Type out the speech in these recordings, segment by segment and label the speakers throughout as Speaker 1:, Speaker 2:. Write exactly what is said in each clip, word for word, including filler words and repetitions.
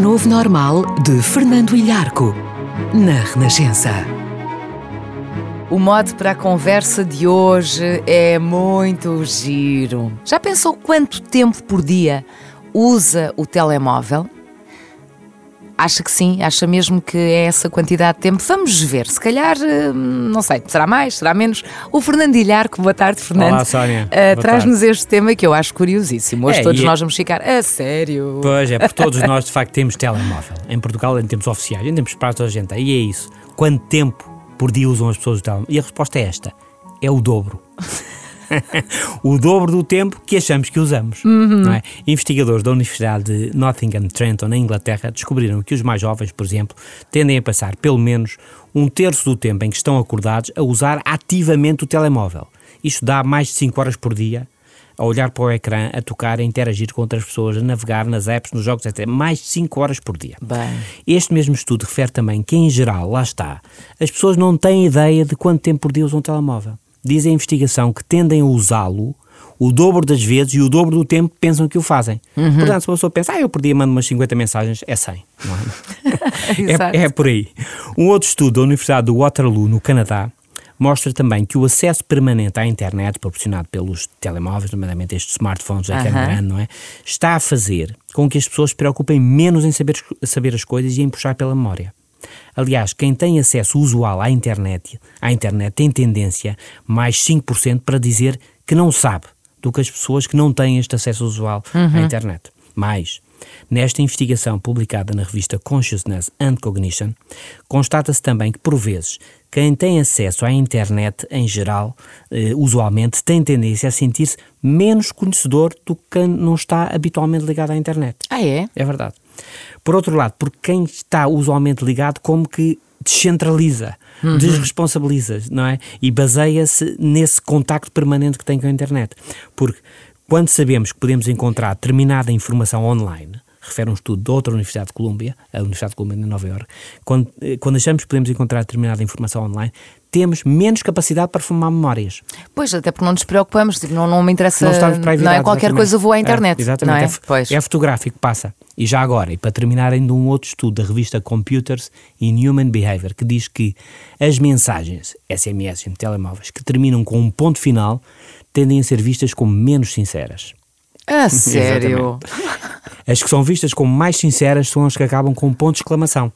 Speaker 1: novo normal de Fernando Ilharco, na Renascença.
Speaker 2: O mote para a conversa de hoje é muito giro. Já pensou quanto tempo por dia usa o telemóvel? Acha que sim? Acha mesmo que é essa quantidade de tempo? Vamos ver, se calhar, não sei, será mais, será menos? O Fernando Ilharco, boa tarde, Fernando.
Speaker 3: Olá, Sónia.
Speaker 2: Uh, traz-nos este tema que eu acho curiosíssimo. Hoje
Speaker 3: é,
Speaker 2: todos
Speaker 3: e...
Speaker 2: nós vamos ficar a sério.
Speaker 3: Pois é, porque todos nós de facto temos telemóvel. Em Portugal, em tempos oficiais, em tempos para toda a gente. E é isso. Quanto tempo por dia usam as pessoas o telemóvel? E a resposta é esta: é o dobro. O dobro do tempo que achamos que usamos.
Speaker 2: Uhum.
Speaker 3: Não é? Investigadores da Universidade de Nottingham-Trent, na Inglaterra, descobriram que os mais jovens, por exemplo, tendem a passar pelo menos um terço do tempo em que estão acordados a usar ativamente o telemóvel. Isto dá mais de cinco horas por dia a olhar para o ecrã, a tocar, a interagir com outras pessoas, a navegar nas apps, nos jogos, etcétera. Mais de cinco horas por dia.
Speaker 2: Bem.
Speaker 3: Este mesmo estudo refere também que, em geral, lá está, as pessoas não têm ideia de quanto tempo por dia usam o telemóvel. Diz a investigação que tendem a usá-lo o dobro das vezes e o dobro do tempo pensam que o fazem. Uhum. Portanto, se uma pessoa pensa, ah, eu por dia mando umas cinquenta mensagens, é cem. Não é? é, é por aí. Um outro estudo da Universidade de Waterloo, no Canadá, mostra também que o acesso permanente à internet, proporcionado pelos telemóveis, nomeadamente estes smartphones, já que é grande, não é? Está a fazer com que as pessoas se preocupem menos em saber, saber as coisas e em puxar pela memória. Aliás, quem tem acesso usual à internet, à internet tem tendência, mais cinco por cento, para dizer que não sabe, do que as pessoas que não têm este acesso usual uhum. à internet. Mais, nesta investigação publicada na revista Consciousness and Cognition, constata-se também que, por vezes, quem tem acesso à internet em geral, eh, usualmente, tem tendência a sentir-se menos conhecedor do que quem não está habitualmente ligado à internet.
Speaker 2: Ah, é?
Speaker 3: É verdade. Por outro lado, porque quem está usualmente ligado como que descentraliza, uhum. desresponsabiliza, não é? E baseia-se nesse contacto permanente que tem com a internet. Porque quando sabemos que podemos encontrar determinada informação online, refere um estudo de outra Universidade de Colômbia, a Universidade de Colômbia de Nova Iorque, quando, quando achamos que podemos encontrar determinada informação online, temos menos capacidade para formar memórias.
Speaker 2: Pois, até porque não nos preocupamos, tipo, não, não me interessa,
Speaker 3: não, estamos para
Speaker 2: não é qualquer
Speaker 3: exatamente.
Speaker 2: coisa voa à internet.
Speaker 3: É, exatamente,
Speaker 2: não é?
Speaker 3: É,
Speaker 2: pois.
Speaker 3: é fotográfico, passa. E já agora, e para terminar ainda um outro estudo da revista Computers in Human Behavior, que diz que as mensagens, S M S em telemóveis, que terminam com um ponto final, tendem a ser vistas como menos sinceras.
Speaker 2: A sério?
Speaker 3: As que são vistas como mais sinceras são as que acabam com um ponto de exclamação.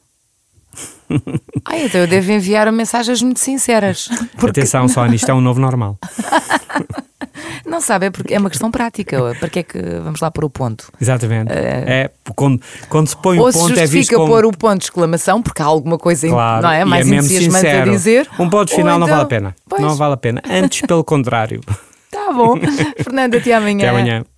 Speaker 2: Ah, então eu devo enviar mensagens muito sinceras.
Speaker 3: Porque... Atenção, Sónia, isto é um novo normal.
Speaker 2: Não sabe, é, porque é uma questão prática. Para que é que vamos lá pôr o ponto?
Speaker 3: Exatamente.
Speaker 2: Uh...
Speaker 3: É, quando, quando se põe
Speaker 2: Ou
Speaker 3: o ponto
Speaker 2: se
Speaker 3: é visto como...
Speaker 2: pôr o ponto de exclamação, porque há alguma coisa,
Speaker 3: claro,
Speaker 2: não é? Mais
Speaker 3: é
Speaker 2: entusiasmante a dizer.
Speaker 3: Um ponto final então... não vale a pena.
Speaker 2: Pois.
Speaker 3: Não vale a pena. Antes, pelo contrário.
Speaker 2: Tá bom. Fernando, até amanhã.
Speaker 3: Até amanhã.